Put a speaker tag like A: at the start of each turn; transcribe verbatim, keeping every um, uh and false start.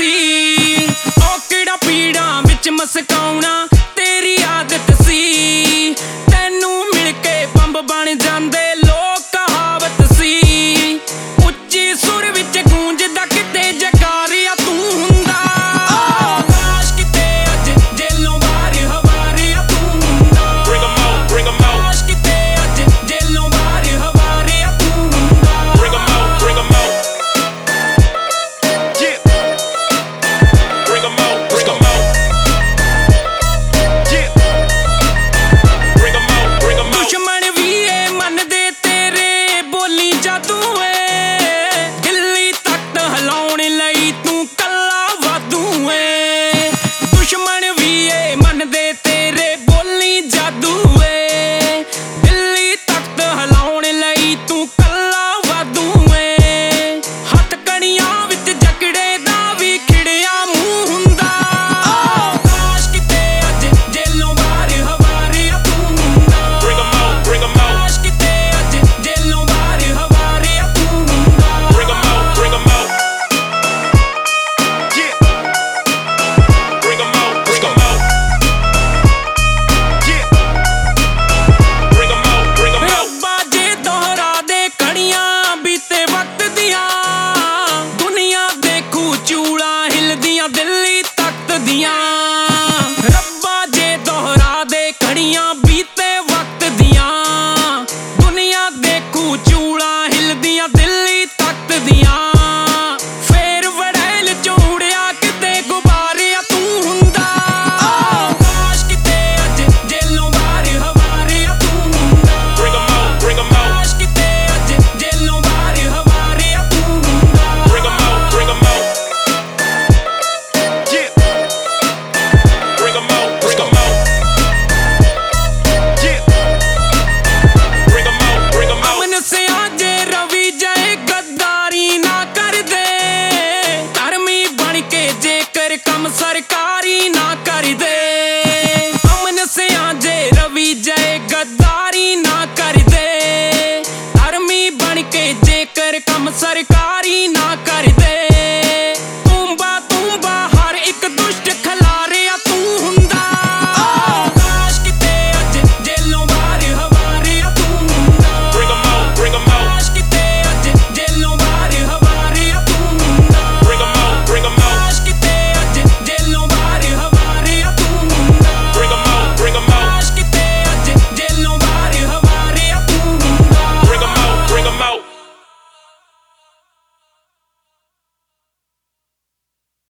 A: ਸੀ। ਉਹ ਕਿਹੜਾ ਪੀੜਾਂ ਵਿੱਚ ਮਸਕਾਉਣਾ ਤੇਰੀ ਆਦਤ ਸੀ। ਤੈਨੂੰ ਮਿਲ ਕੇ ਬੰਬ ਬਣ ਜਾਂਦੇ ਲੋਕ ਕਹਾਵਤ ਸੀ। ਉੱਚੀ ਸੁਰ ਵਿੱਚ ਗੂੰਜਦਾ ਕਿਤੇ ਜਕਾਰਿਆ ਤੂੰ ਹੁੰਦਾ। ਕਾਸ਼ ਕਿਤੇ ਅੱਜ ਜੇਲੋਂ ਬਾਹਰ ਹਵਾਰਿਆ ਤੂੰ ਹੁੰਦਾ। ਕਾਸ਼ ਕਿਤੇ ਅੱਜ ਜੇਲੋਂ ਬਾਹਰ ਹਵਾਰਿਆ ਤੂੰ ਹੁੰਦਾ। ਦੁਸ਼ਮਣ ਵੀ ਇਹ ਮੰਨਦੇ ਤੇਰੇ ਬੋਲੀ ਜਾਦੂ ਏ। ਦਿੱਲੀ ਤਖਤ ਹਿਲਾਉਣ ਲਈ ਤੂੰ ਕੱਲਾ ਵਾਧੂ ਏ। ਦੁਸ਼ਮਣ ਵੀ ਇਹ ਮੰਨਦੇ ਤੇਰੇ ਬੋਲੀ ਜਾਦੂ ਏ। ਦਿੱਲੀ ਤਖਤ ਹਿਲਾਉਣ ਲਈ ਤੂੰ ਕੱਲਾ ਵਾਧੂ ਏ। ਹੱਥ ਕਣੀਆਂ ਵਿੱਚ ਜਕੜੇ ਦਾ ਵੀ ਖਿੜਿਆ ਮੂੰਹ ਹੁੰਦਾ। ਕਾਸ਼ ਕਿਤੇ ਅੱਜ ਜੇਲੋਂ ਬਾਹਰ ਹਵਾਰਿਆ ਤੂੰ ਹੁੰਦਾ। ਕਾਸ਼ ਕਿਤੇ ਅੱਜ ਜੇਲੋਂ ਬਾਹਰ ਹਵਾਰਿਆ ਤੂੰ ਹੁੰਦਾ। ਰੱਬਾ ਜੇ ਦੁਹਰਾ ਦੇ ਕਣੀਆਂ ਬੀਤੇ ਵਕਤ ਦੀਆਂ। ਦੁਨੀਆ ਦੇਖੂ ਚੂੜਾਂ ਹਿਲਦੀਆਂ ਦਿੱਲੀ ਤਖਤ ਦੀਆਂ। ਰੱਬਾ ਜੇ ਦੁਹਰਾ ਦੇ ਕਣੀਆਂ ਬੀਤੇ ਵਕਤ ਦੀਆਂ। ਦੁਨੀਆ ਦੇਖੂ ਚੂੜਾਂ ਹਿਲਦੀਆਂ ਦਿੱਲੀ ਤਖਤ ਦੀਆਂ। ਫੇਰ ਵੜੈਲ ਚੂੜਿਆ ਕਿਤੇ ਗੁਬਾਰਿਆ ਤੂੰ ਹੁੰਦਾ। ਕਾਸ਼ ਕਿਤੇ ਅੱਜ ਜੇਲੋਂ ਬਾਹਰ ਹਵਾਰਿਆ ਤੂੰ ਹੁੰਦਾ। ਕਾਸ਼ ਕਿਤੇ ਅੱਜ ਜੇਲੋਂ ਬਾਹਰ ਹਵਾਰਿਆ ਤੂੰ ਹੁੰਦਾ। ਅਮਨ ਸਿਆਂ ਜੇ ਰਵੀ ਜਾਏ ਗੱਦਾਰੀ ਨਾ ਕਰਦੇ। ਧਰਮੀ ਬਣ ਕੇ ਜੇਕਰ ਕੰਮ ਸਰਕਾਰੀ ਨਾ ਕਰਦੇ। ਅਮਨ ਸਿਆਂ ਜੇ ਰਵੀ ਜਾਏ ਗੱਦਾਰੀ ਨਾ ਕਰਦੇ। ਧਰਮੀ ਬਣ ਕੇ ਜੇਕਰ ਕੰਮ ਸਰਕਾਰੀ